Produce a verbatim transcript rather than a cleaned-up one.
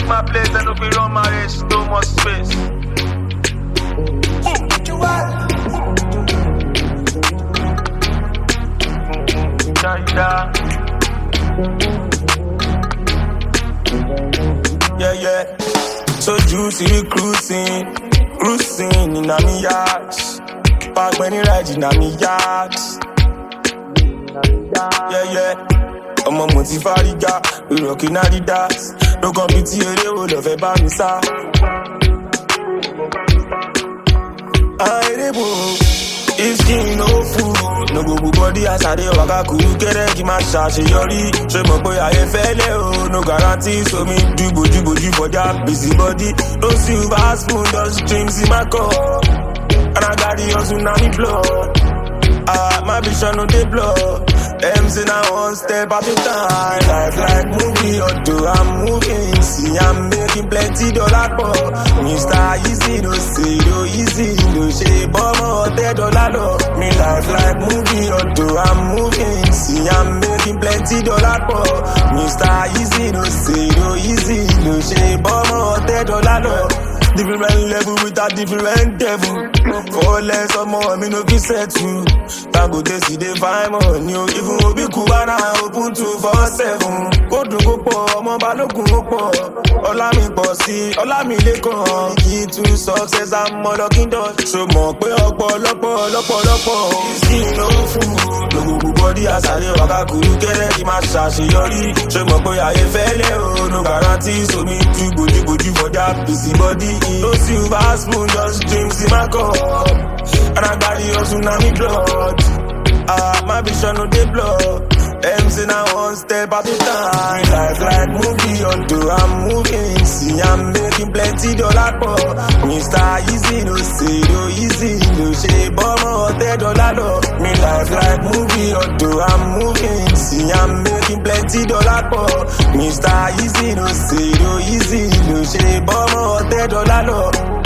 take my place and if we run my race, no more space. Yeah, yeah. So juicy, we cruising, cruising in a me yachts. Park when you ride in a me yachts. Yeah, yeah. I'm a multi-fariga, we rockin' Adidas. No compete here, we love a bamisa. I rebo. It's skin no food. No go body as I dey waka kuru kere ki ma ṣàṣeyọrí. Ṣé mo pé ayé fẹ́lẹ́ o? No guarantee, so me do boju boju for that busy body. No silver spoon, just dreams in my cup. And I got the hustle na me blood. Ah, my vision no dey blood. Them say now one step at a time. Life like movie, although I'm moving. See, I'm making plenty dollar for Mister Easy, no say no easy, no shape, but more ten dollar low. Me life like movie, although I'm moving. See, I'm making plenty dollar for Mister Easy, no say no easy, no shape, but more ten dollar low. Different level with a different devil. For less or more, me no be set to. Tango they see they find money. Even Obi Kubana open two four seven. Go to go po, mo balogun go po. Ola mi bossy, ola mi lekon. Key to success, I'm unlocking doors. So mo pe opo lopo lopo lopo. Skin no food, no go body as I dey waka kuru kere ki ma ṣàṣeyọrí. Ṣé mo pe ayé fẹ́lẹ́ o? No guarantee, so me do goju goju for that busy body. No silver spoon, just dreams in my cup. And I got the hustle na me blood. Ah, my vision no dey blood. Them say now one step at a time. Life like movie, although I'm moving. See, I'm making plenty dollar for Mister Easy, no say no easy, no shape, but more ten dollar low. Me life like movie, although I'm moving. See, I'm making plenty dollar for Mister Easy, no say no easy, no shape, but more ten dollar low.